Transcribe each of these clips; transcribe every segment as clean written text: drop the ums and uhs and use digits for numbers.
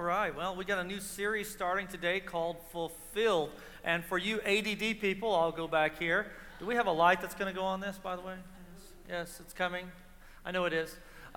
right, well, we got a new series starting today called Fulfilled. And for you ADD people, I'll go back here. Do we have a light that's going to go on this, by the way? Yes, it's coming. I know it is.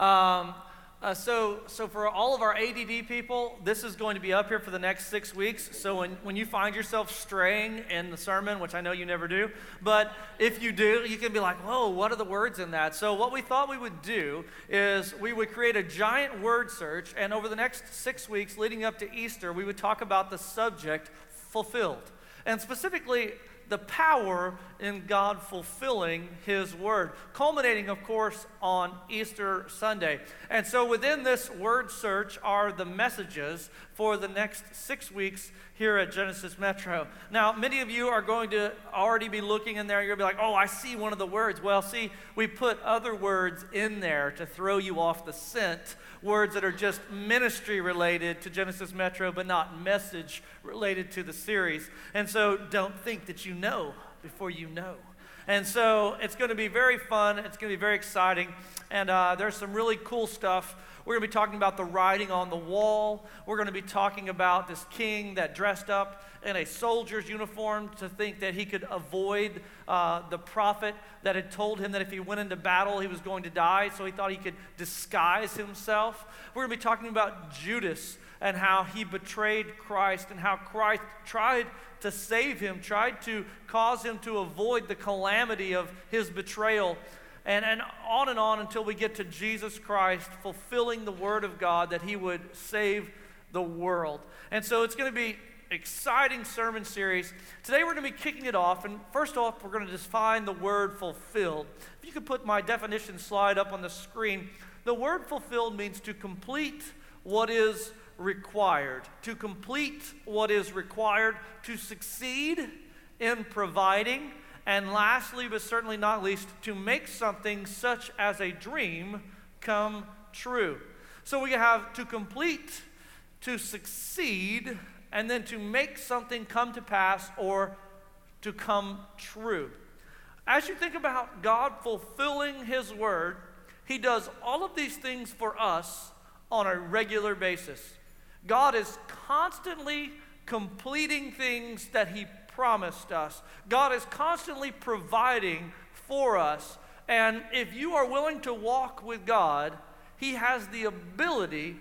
So for all of our ADD people, this is going to be up here for the next 6 weeks. So when you find yourself straying in the sermon, which I know you never do, but if you do, you can be like, whoa, what are the words in that? So what we thought we would do is we would create a giant word search, and over the next 6 weeks leading up to Easter, we would talk about the subject fulfilled. And specifically, the power in God fulfilling His Word, culminating, of course, on Easter Sunday. And so within this word search are the messages for the next 6 weeks here at Genesis Metro. Now, many of you are going to already be looking in there. You're going to be like, oh, I see one of the words. Well, see, we put other words in there to throw you off the scent, words that are just ministry related to Genesis Metro, but not message related to the series. And so don't think that you know before you know. And so it's going to be very fun. It's going to be very exciting. And there's some really cool stuff. We're going to be talking about the writing on the wall. We're going to be talking about this king that dressed up in a soldier's uniform to think that he could avoid the prophet that had told him that if he went into battle, he was going to die. So he thought he could disguise himself. We're going to be talking about Judas and how he betrayed Christ and how Christ tried to save him, tried to cause him to avoid the calamity of his betrayal. And on until we get to Jesus Christ fulfilling the Word of God that He would save the world. And so it's going to be exciting sermon series. Today we're going to be kicking it off, and first off, we're going to define the word fulfilled. If you could put my definition slide up on the screen. The word fulfilled means to complete what is required. To complete what is required to succeed in providing, and lastly, but certainly not least, to make something such as a dream come true. So we have to complete, to succeed, and then to make something come to pass or to come true. As you think about God fulfilling His Word, He does all of these things for us on a regular basis. God is constantly completing things that He promised us. God is constantly providing for us. And if you are willing to walk with God, He has the ability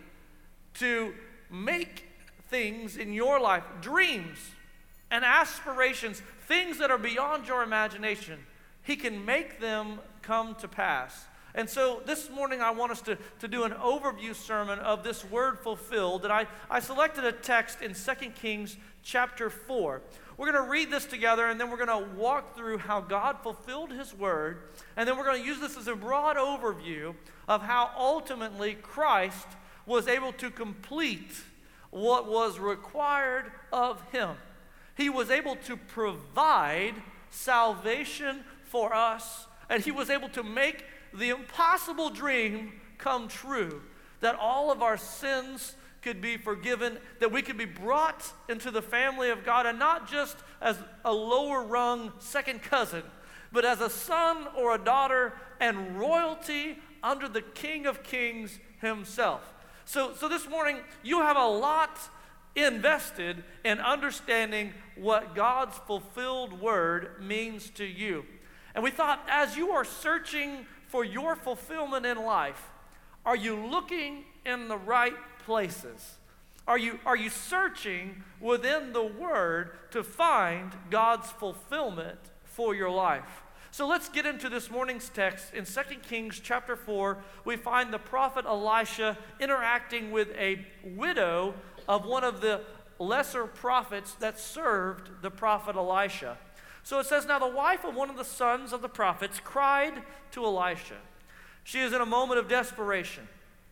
to make things in your life, dreams and aspirations, things that are beyond your imagination. He can make them come to pass. And so this morning I want us to do an overview sermon of this word fulfilled. And I selected a text in 2 Kings chapter 4. We're going to read this together, and then we're going to walk through how God fulfilled His Word. And then we're going to use this as a broad overview of how ultimately Christ was able to complete what was required of Him. He was able to provide salvation for us, and He was able to make the impossible dream come true, that all of our sins could be forgiven, that we could be brought into the family of God, and not just as a lower rung second cousin, but as a son or a daughter and royalty under the King of Kings Himself. So this morning, you have a lot invested in understanding what God's fulfilled Word means to you. And we thought, as you are searching for your fulfillment in life, are you looking in the right places? Are you searching within the Word to find God's fulfillment for your life? So let's get into this morning's text. In 2 Kings chapter 4, we find the prophet Elisha interacting with a widow of one of the lesser prophets that served the prophet Elisha. So it says, now the wife of one of the sons of the prophets cried to Elisha. She is in a moment of desperation.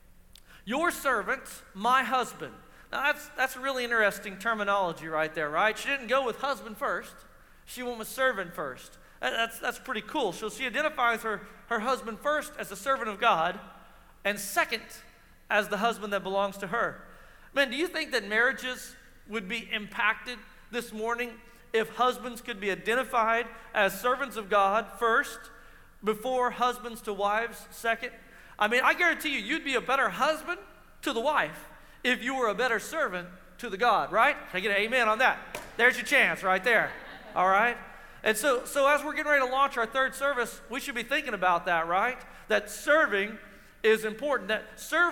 Your servant, my husband. Now that's really interesting terminology right there, right? She didn't go with husband first. She went with servant first. That's pretty cool. So she identifies her husband first as the servant of God, and second as the husband that belongs to her. Man, do you think that marriages would be impacted this morning if husbands could be identified as servants of God first, before husbands to wives second? I mean, I guarantee you'd be a better husband to the wife if you were a better servant to the God, right? Can I get an amen on that? There's your chance right there, all right? And so as we're getting ready to launch our third service, we should be thinking about that, right? That serving is important. That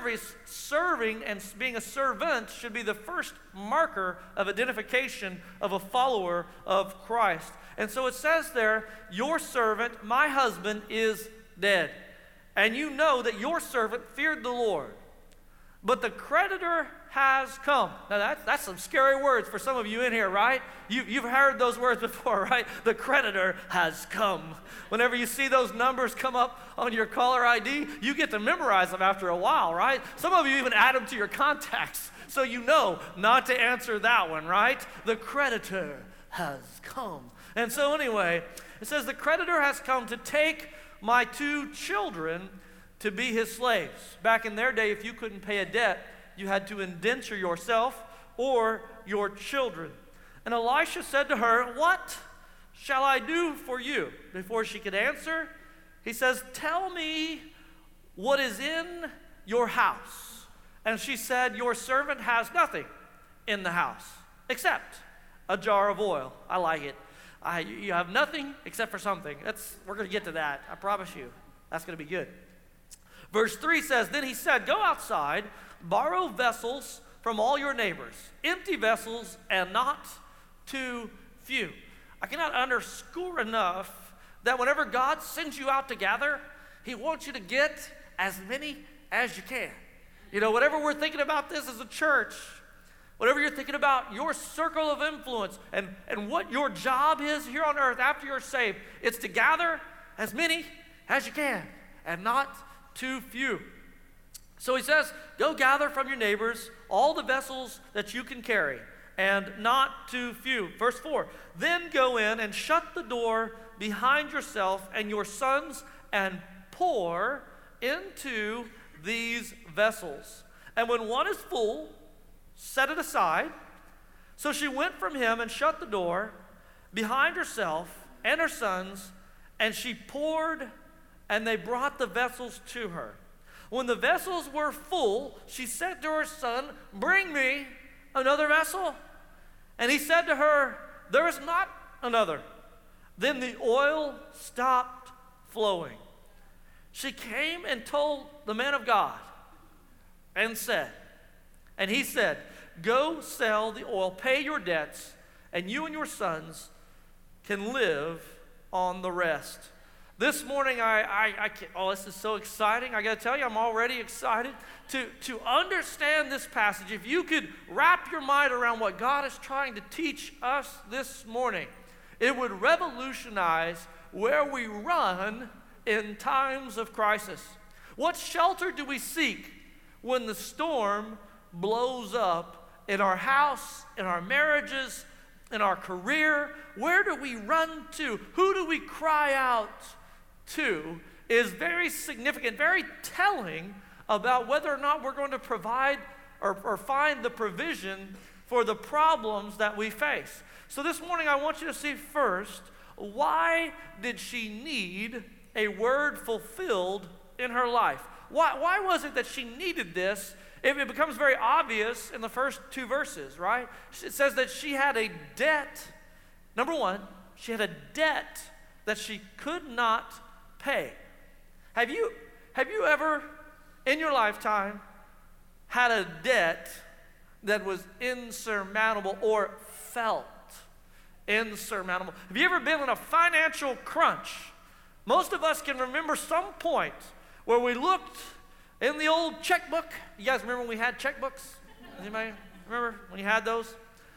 serving and being a servant should be the first marker of identification of a follower of Christ. And so it says there, your servant, my husband, is dead. And you know that your servant feared the Lord. But the creditor has come. Now that's some scary words for some of you in here, right? You've heard those words before, right? The creditor has come. Whenever you see those numbers come up on your caller ID, you get to memorize them after a while, right? Some of you even add them to your contacts so you know not to answer that one, right? The creditor has come. And so anyway, it says the creditor has come to take my 2 children to be his slaves. Back in their day, if you couldn't pay a debt, you had to indenture yourself or your children. And Elisha said to her, what shall I do for you? Before she could answer, he says, tell me what is in your house. And she said, your servant has nothing in the house except a jar of oil. I like it. You have nothing except for something. We're going to get to that. I promise you. That's going to be good. Verse 3 says, then he said, go outside, borrow vessels from all your neighbors, empty vessels and not too few. I cannot underscore enough that whenever God sends you out to gather, he wants you to get as many as you can. You know, whatever we're thinking about this as a church, whatever you're thinking about your circle of influence and what your job is here on earth after you're saved, it's to gather as many as you can and not too few. So he says, go gather from your neighbors all the vessels that you can carry, and not too few. Verse 4, then go in and shut the door behind yourself and your sons and pour into these vessels. And when one is full, set it aside. So she went from him and shut the door behind herself and her sons, and she poured, and they brought the vessels to her. When the vessels were full, she said to her son, bring me another vessel. And he said to her, there is not another. Then the oil stopped flowing. She came and told the man of God and he said, go sell the oil, pay your debts, and you and your sons can live on the rest. This morning, I can't, this is so exciting. I got to tell you, I'm already excited to understand this passage. If you could wrap your mind around what God is trying to teach us this morning, it would revolutionize where we run in times of crisis. What shelter do we seek when the storm blows up in our house, in our marriages, in our career? Where do we run to? Who do we cry out to? Is very significant, very telling about whether or not we're going to provide or find the provision for the problems that we face. So this morning I want you to see first, why did she need a word fulfilled in her life? Why was it that she needed this? It becomes very obvious in the first 2 verses, right? It says that she had a debt. Number 1, she had a debt that she could not pay. Have you ever in your lifetime had a debt that was insurmountable or felt insurmountable? Have you ever been in a financial crunch? Most of us can remember some point where we looked in the old checkbook. You guys remember when we had checkbooks? Anybody remember when you had those?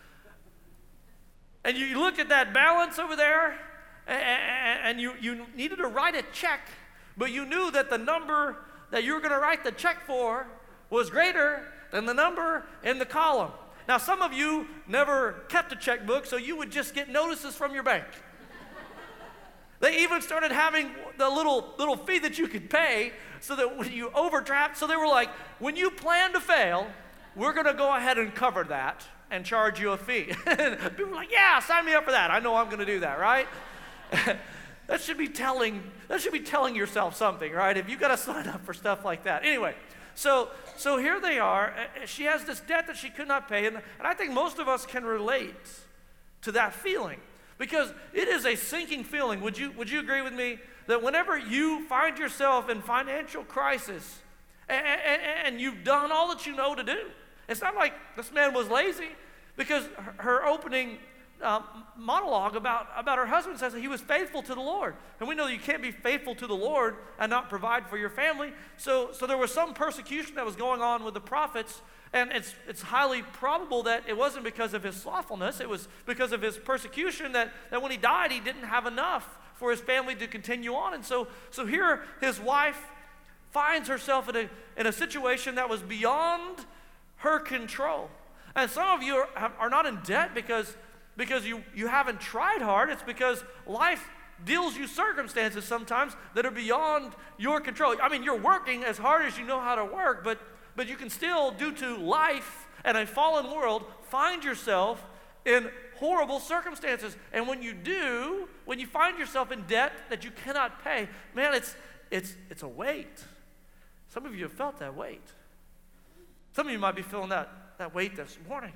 And you look at that balance over there, and you needed to write a check, but you knew that the number that you were going to write the check for was greater than the number in the column. Now, some of you never kept a checkbook, so you would just get notices from your bank. They even started having the little fee that you could pay so that when you overdraft, so they were like, when you plan to fail, we're going to go ahead and cover that and charge you a fee. And people were like, yeah, sign me up for that. I know I'm going to do that, right? That should be telling yourself something, right? If you got to sign up for stuff like that. Anyway, So here they are. She has this debt that she could not pay. And I think most of us can relate to that feeling because it is a sinking feeling. Would you agree with me that whenever you find yourself in financial crisis and you've done all that you know to do, it's not like this man was lazy because her opening monologue about her husband says that he was faithful to the Lord. And we know you can't be faithful to the Lord and not provide for your family. So there was some persecution that was going on with the prophets, and it's highly probable that it wasn't because of his slothfulness. It was because of his persecution that when he died, he didn't have enough for his family to continue on. And so here his wife finds herself in a situation that was beyond her control. And some of you are not in debt because you haven't tried hard. It's because life deals you circumstances sometimes that are beyond your control. I mean, you're working as hard as you know how to work, but you can still, due to life and a fallen world, find yourself in horrible circumstances. And when you find yourself in debt that you cannot pay, man, it's a weight. Some of you have felt that weight. Some of you might be feeling that weight this morning.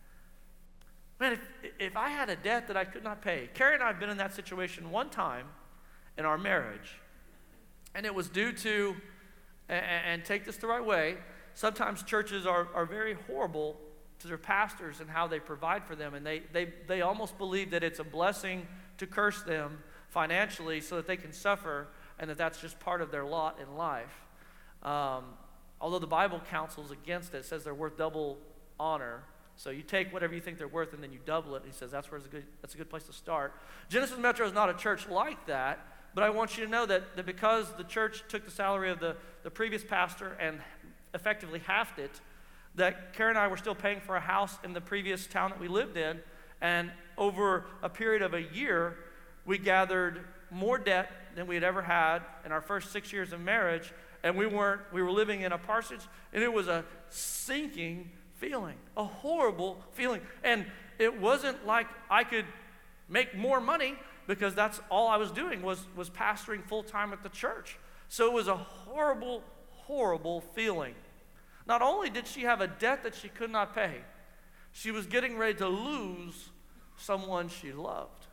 Man, if I had a debt that I could not pay, Carrie and I have been in that situation one time in our marriage, and it was due to, and take this the right way, sometimes churches are very horrible to their pastors and how they provide for them, and they almost believe that it's a blessing to curse them financially so that they can suffer, and that's just part of their lot in life. Although the Bible counsels against it, says they're worth double honor. So you take whatever you think they're worth and then you double it. He says that's a good place to start. Genesis Metro is not a church like that, but I want you to know that because the church took the salary of the previous pastor and effectively halved it, that Karen and I were still paying for a house in the previous town that we lived in, and over a period of a year, we gathered more debt than we had ever had in our first 6 years of marriage, and we were living in a parsonage, and it was a sinking feeling, a horrible feeling. And it wasn't like I could make more money because that's all I was doing was pastoring full-time at the church. So it was a horrible, horrible feeling. Not only did she have a debt that she could not pay, she was getting ready to lose someone she loved.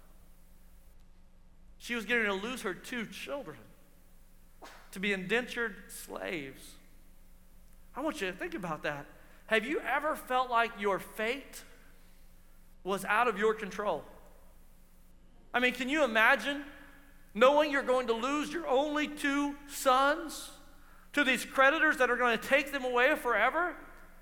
She was getting to lose her 2 children to be indentured slaves. I want you to think about that. Have you ever felt like your fate was out of your control? I mean, can you imagine knowing you're going to lose your only 2 sons to these creditors that are going to take them away forever?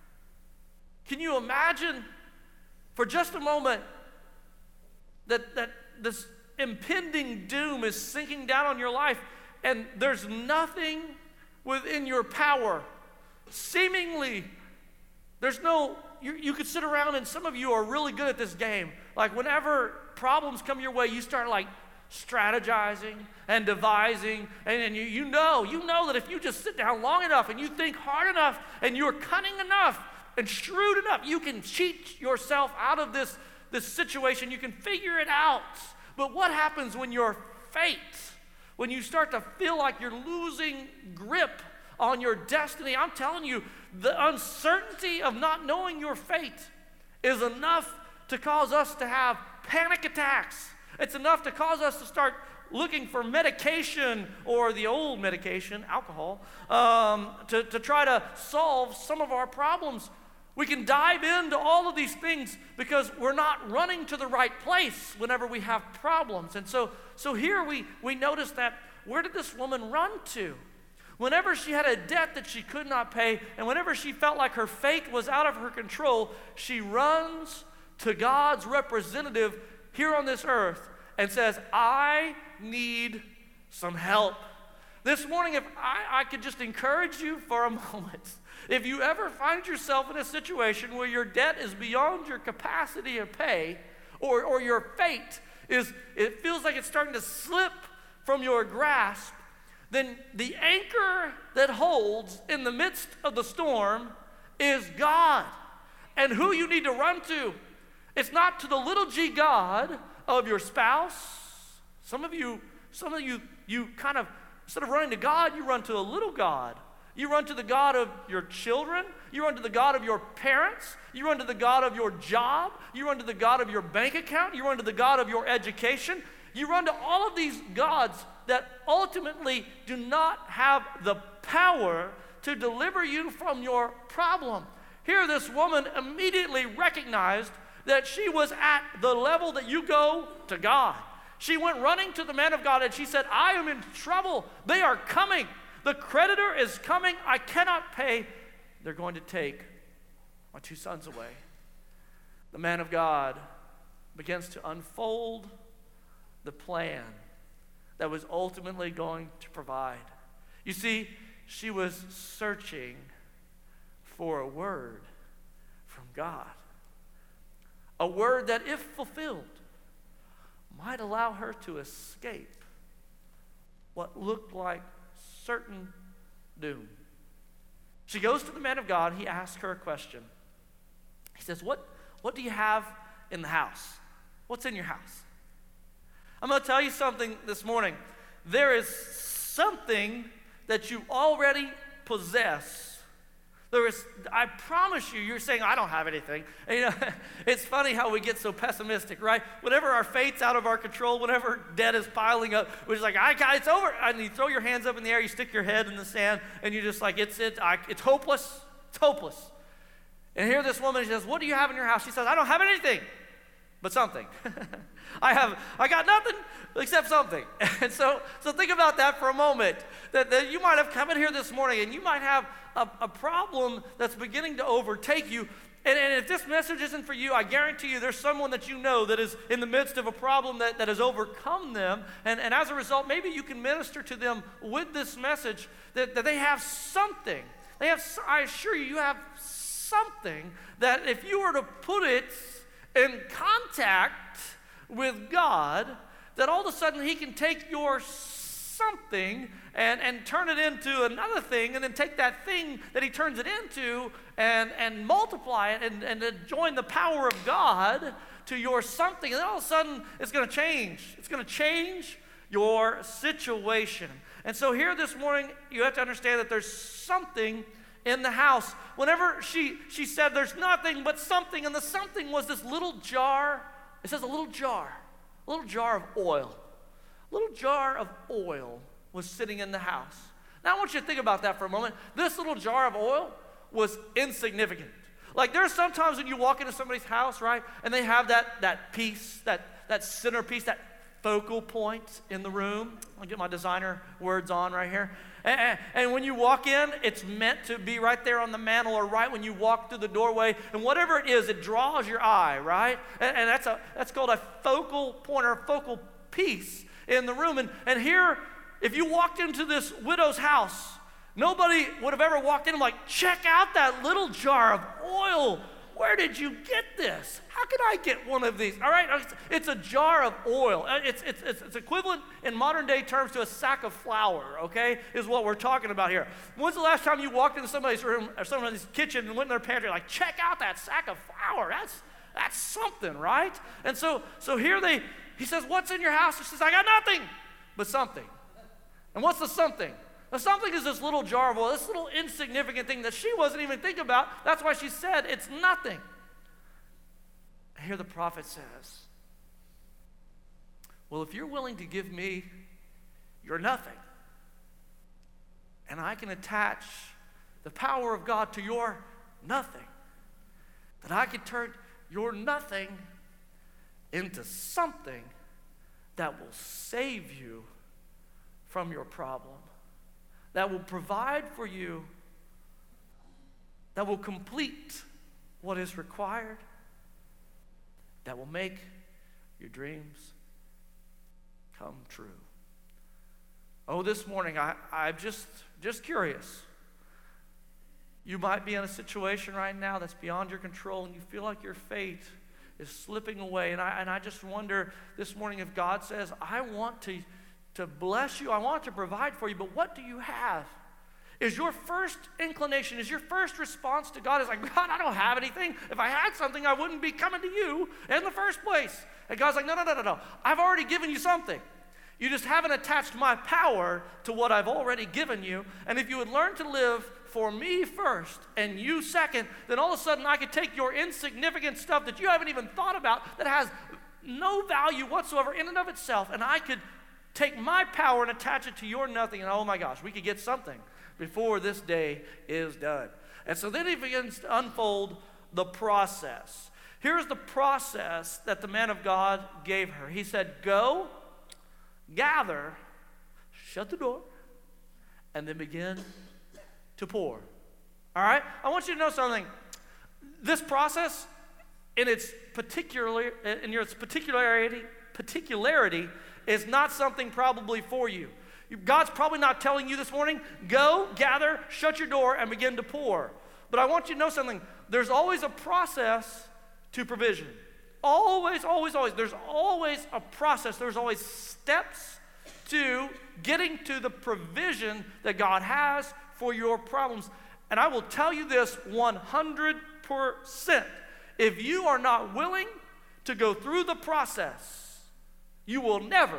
Can you imagine for just a moment that this impending doom is sinking down on your life and there's nothing within your power? Seemingly, there's no, you could sit around, and some of you are really good at this game. Like whenever problems come your way, you start like strategizing and devising, and you know that if you just sit down long enough and you think hard enough and you're cunning enough and shrewd enough, you can cheat yourself out of this situation. You can figure it out. But what happens when your fate, when you start to feel like you're losing grip on your destiny? I'm telling you, the uncertainty of not knowing your fate is enough to cause us to have panic attacks. It's enough to cause us to start looking for medication, or the old medication, alcohol, to try to solve some of our problems. We can dive into all of these things because we're not running to the right place whenever we have problems. And so here we notice that, where did this woman run to? Whenever she had a debt that she could not pay, and whenever she felt like her fate was out of her control, she runs to God's representative here on this earth and says, I need some help. This morning, if I could just encourage you for a moment, if you ever find yourself in a situation where your debt is beyond your capacity to pay, or your fate it feels like it's starting to slip from your grasp, then the anchor that holds in the midst of the storm is God. And who you need to run to, it's not to the little g God of your spouse. Some of you kind of, instead of running to God, you run to a little God. You run to the God of your children. You run to the God of your parents. You run to the God of your job. You run to the God of your bank account. You run to the God of your education. You run to all of these gods that ultimately do not have the power to deliver you from your problem. Here, this woman immediately recognized that she was at the level that you go to God. She went running to the man of God and she said, I am in trouble. They are coming. The creditor is coming. I cannot pay. They're going to take my 2 sons away. The man of God begins to unfold the plan that was ultimately going to provide. You see, she was searching for a word from God. A word that, if fulfilled, might allow her to escape what looked like certain doom. She goes to the man of God. He asks her a question. He says, what do you have in the house? What's in your house? I'm going to tell you something this morning. There is something that you already possess. I promise you, you're saying, I don't have anything. And, it's funny how we get so pessimistic, right? Whenever our fate's out of our control, whenever debt is piling up, we're just like, it's over. And you throw your hands up in the air, you stick your head in the sand, and you're just like, it's hopeless. It's hopeless. And here this woman, she says, what do you have in your house? She says, I don't have anything, but something. I got nothing except something. And so think about that for a moment. That you might have come in here this morning and you might have a problem that's beginning to overtake you. And if this message isn't for you, I guarantee you there's someone that you know that is in the midst of a problem that has overcome them. And as a result, maybe you can minister to them with this message that they have something. I assure you, you have something that if you were to put it in contact with God, that all of a sudden he can take your something and turn it into another thing, and then take that thing that he turns it into and multiply it and join the power of God to your something, and then all of a sudden it's going to change. It's going to change your situation. And so here this morning, you have to understand that there's something in the house. Whenever she said there's nothing but something, and the something was this little jar. It says a little jar of oil. A little jar of oil was sitting in the house. Now I want you to think about that for a moment. This little jar of oil was insignificant. Like there's sometimes when you walk into somebody's house, right, and they have that piece, that centerpiece, that focal point in the room. I'll get my designer words on right here. And when you walk in, it's meant to be right there on the mantle or right when you walk through the doorway. And whatever it is, it draws your eye, right? And that's called a focal point or a focal piece in the room. And here, if you walked into this widow's house, nobody would have ever walked in and like, check out that little jar of oil. Where did you get this? How could I get one of these? All right, it's a jar of oil. It's equivalent in modern day terms to a sack of flour, okay, is what we're talking about here. When's the last time you walked into somebody's room or somebody's kitchen and went in their pantry like, check out that sack of flour? That's something, right? And so here he says, what's in your house? She says, I got nothing but something. And what's the something? The something is this little jar of oil, this little insignificant thing that she wasn't even thinking about. That's why she said it's nothing. And here the prophet says, well, if you're willing to give me your nothing, and I can attach the power of God to your nothing, that I can turn your nothing into something that will save you from your problem, that will provide for you, that will complete what is required, that will make your dreams come true. Oh, this morning, I'm just curious. You might be in a situation right now that's beyond your control, and you feel like your fate is slipping away. And I just wonder this morning if God says, I want to bless you, I want to provide for you, but what do you have? Is your first inclination, is your first response to God is like, God, I don't have anything. If I had something, I wouldn't be coming to you in the first place. And God's like, no. I've already given you something. You just haven't attached my power to what I've already given you. And if you would learn to live for me first and you second, then all of a sudden I could take your insignificant stuff that you haven't even thought about, that has no value whatsoever in and of itself, and I could take my power and attach it to your nothing, and oh my gosh, we could get something before this day is done. And so then he begins to unfold the process. Here's the process that the man of God gave her. He said, go, gather, shut the door, and then begin to pour. All right? I want you to know something. This process, in its particularity, is not something probably for you. God's probably not telling you this morning, go, gather, shut your door, and begin to pour. But I want you to know something. There's always a process to provision. Always, always, always. There's always a process. There's always steps to getting to the provision that God has for your problems. And I will tell you this 100%. If you are not willing to go through the process, you will never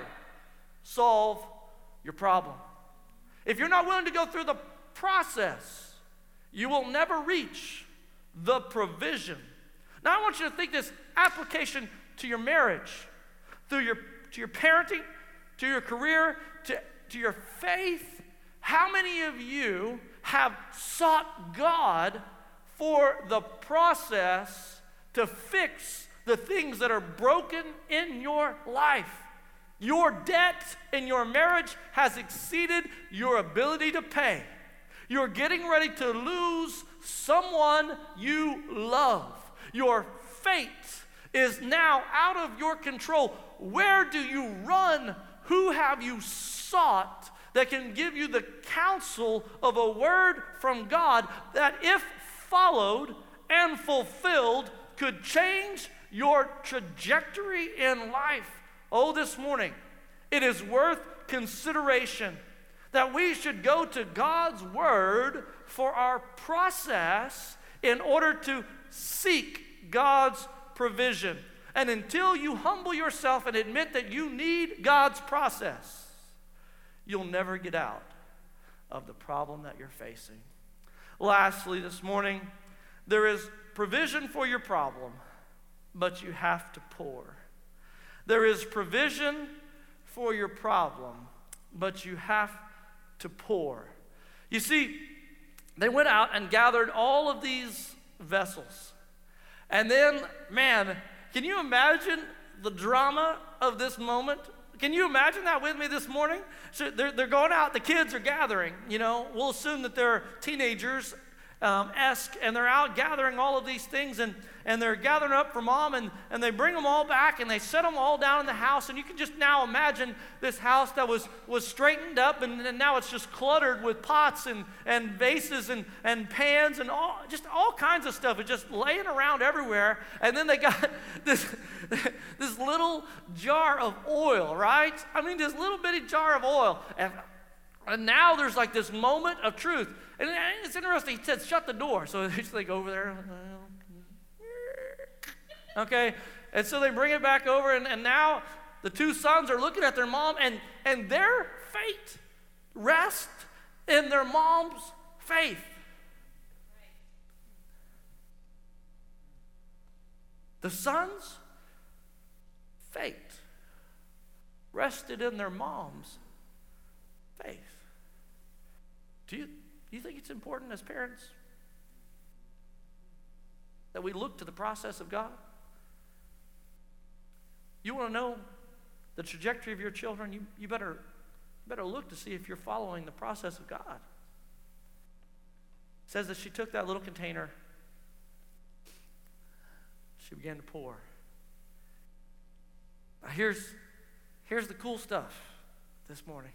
solve your problem. If you're not willing to go through the process, you will never reach the provision. Now I want you to think this application to your marriage, to your parenting, to your career, to your faith. How many of you have sought God for the process to fix the things that are broken in your life? Your debt in your marriage has exceeded your ability to pay. You're getting ready to lose someone you love. Your fate is now out of your control. Where do you run? Who have you sought that can give you the counsel of a word from God that, if followed and fulfilled, could change your trajectory in life? Oh, this morning, it is worth consideration that we should go to God's word for our process in order to seek God's provision. And until you humble yourself and admit that you need God's process, you'll never get out of the problem that you're facing. Lastly, this morning, there is provision for your problem, but you have to pour. There is provision for your problem, but you have to pour. You see, they went out and gathered all of these vessels. And then, man, can you imagine the drama of this moment? Can you imagine that with me this morning? So they're going out, the kids are gathering, we'll assume that they're teenagers, and they're out gathering all of these things, and they're gathering up for mom, and they bring them all back, and they set them all down in the house, and you can just now imagine this house that was straightened up, and now it's just cluttered with pots and vases and pans and all kinds of stuff. It's just laying around everywhere, and then they got this little jar of oil, right? I mean, this little bitty jar of oil, and now there's like this moment of truth. And it's interesting, he said, shut the door. So they just like over there. Okay, and so they bring it back over, and now the two sons are looking at their mom, and their fate rests in their mom's faith. The sons' fate rested in their mom's faith. Do you think it's important as parents that we look to the process of God? You want to know the trajectory of your children? You better look to see if you're following the process of God. It says that she took that little container, she began to pour. Now here's the cool stuff this morning.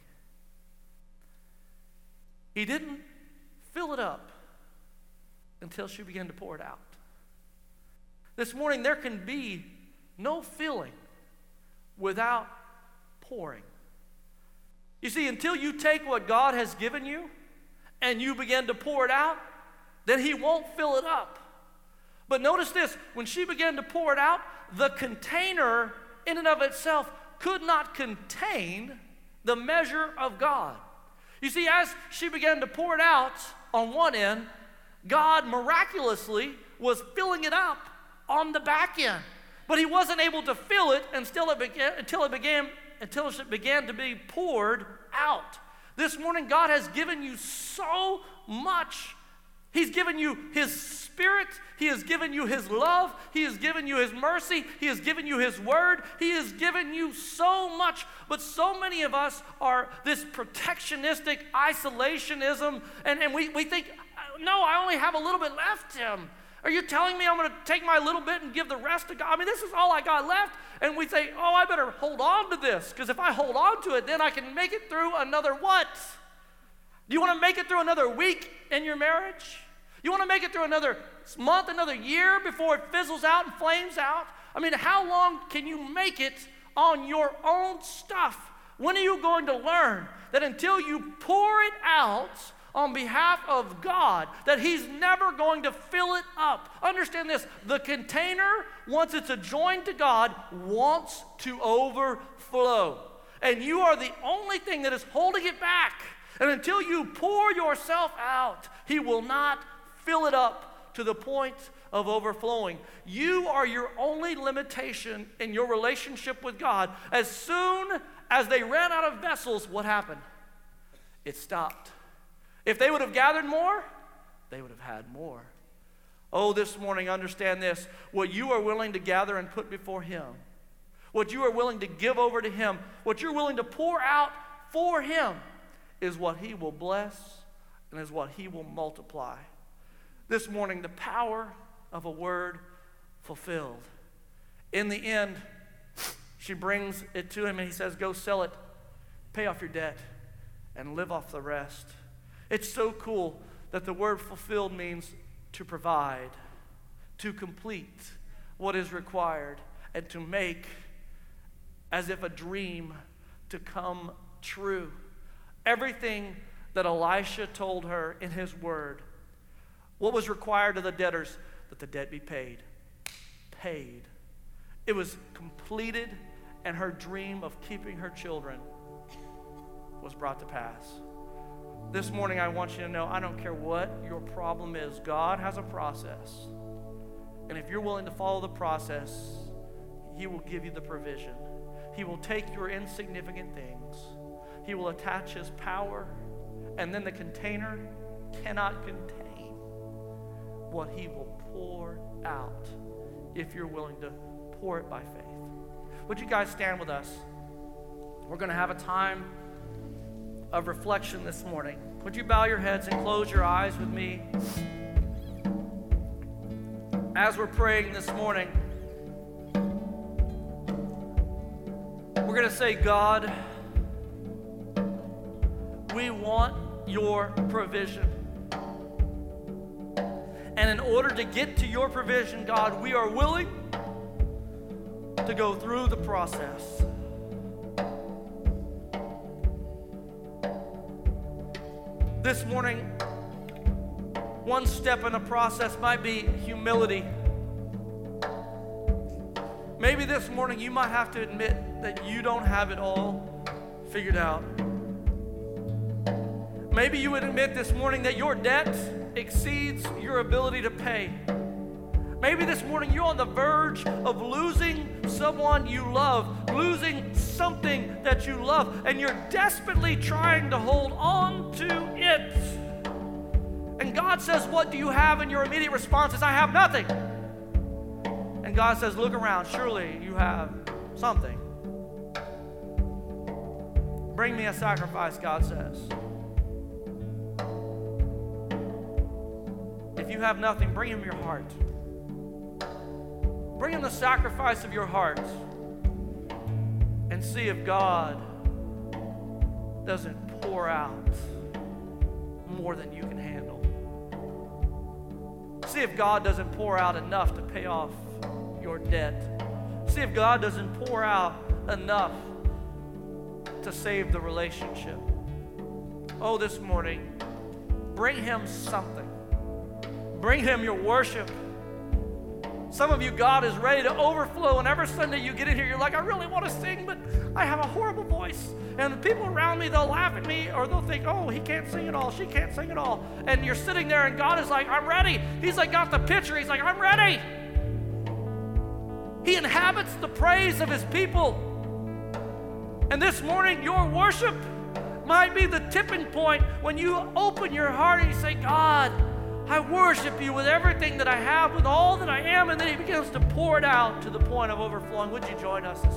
He didn't fill it up until she began to pour it out. This morning, there can be no filling without pouring. You see, until you take what God has given you and you begin to pour it out, then He won't fill it up. But notice this, when she began to pour it out, the container in and of itself could not contain the measure of God. You see, as she began to pour it out on one end, God miraculously was filling it up on the back end. But he wasn't able to fill it until it began to be poured out. This morning, God has given you so much. He's given you his Spirit. He has given you his love. He has given you his mercy. He has given you his word. He has given you so much. But so many of us are this protectionistic isolationism. And we think, no, I only have a little bit left, Tim. Are you telling me I'm going to take my little bit and give the rest to God? I mean, this is all I got left. And we say, oh, I better hold on to this, because if I hold on to it, then I can make it through another what? Do you want to make it through another week in your marriage? You want to make it through another month, another year before it fizzles out and flames out? I mean, how long can you make it on your own stuff? When are you going to learn that until you pour it out on behalf of God, that he's never going to fill it up? Understand this, the container, once it's adjoined to God, wants to overflow. And you are the only thing that is holding it back. And until you pour yourself out, he will not fill it up to the point of overflowing. You are your only limitation in your relationship with God. As soon as they ran out of vessels, what happened? It stopped. If they would have gathered more, they would have had more. Oh, this morning, understand this. What you are willing to gather and put before him, what you are willing to give over to him, what you're willing to pour out for him, is what he will bless and is what he will multiply. This morning, the power of a word fulfilled. In the end, she brings it to him and he says, go sell it, pay off your debt, and live off the rest. It's so cool that the word fulfilled means to provide, to complete what is required, and to make as if a dream to come true. Everything that Elisha told her in his word, what was required of the debtors? That the debt be paid. Paid. It was completed, and her dream of keeping her children was brought to pass. This morning, I want you to know, I don't care what your problem is, God has a process. And if you're willing to follow the process, he will give you the provision. He will take your insignificant things. He will attach his power, and then the container cannot contain what he will pour out if you're willing to pour it by faith. Would you guys stand with us? We're going to have a time of reflection this morning. Would you bow your heads and close your eyes with me? As we're praying this morning, we're going to say, God, we want your provision. And in order to get to your provision, God, we are willing to go through the process. This morning, one step in the process might be humility. Maybe this morning you might have to admit that you don't have it all figured out. Maybe you would admit this morning that your debt exceeds your ability to pay. Maybe this morning you're on the verge of losing someone you love, losing something that you love, and you're desperately trying to hold on to it. And God says, what do you have? And your immediate response is, I have nothing. And God says, look around, surely you have something. Bring me a sacrifice, God says. If you have nothing, bring him your heart. Bring him the sacrifice of your heart and see if God doesn't pour out more than you can handle. See if God doesn't pour out enough to pay off your debt. See if God doesn't pour out enough to save the relationship. Oh, this morning, bring him something. Bring him your worship. Some of you, God is ready to overflow, and every Sunday you get in here, you're like, I really want to sing, but I have a horrible voice. And the people around me, they'll laugh at me, or they'll think, oh, he can't sing at all, she can't sing at all. And you're sitting there, and God is like, I'm ready. He's like, got the picture. He's like, I'm ready. He inhabits the praise of his people. And this morning, your worship might be the tipping point when you open your heart and you say, God, I worship you with everything that I have, with all that I am, and then he begins to pour it out to the point of overflowing. Would you join us this